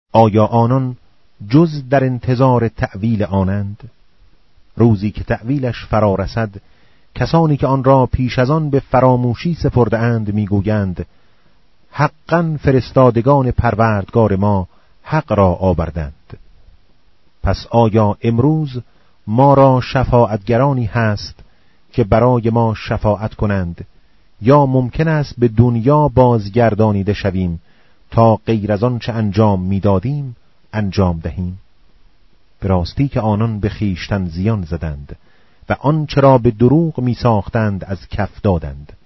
آیا آنان جز در انتظار تأویل آنند؟ روزی که تأویلش فرا رسد، کسانی که آن را پیش از آن به فراموشی سپرده اند میگویند حقاً فرستادگان پروردگار ما حق را آوردند. پس آیا امروز ما را شفاعتگرانی هست که برای ما شفاعت کنند، یا ممکن است به دنیا بازگردانیده شویم تا غیر از آن چه انجام میدادیم انجام دهیم؟ به راستی که آنان به خویشتن زیان زدند و آنچه را به دروغ می ساختند از کف دادند.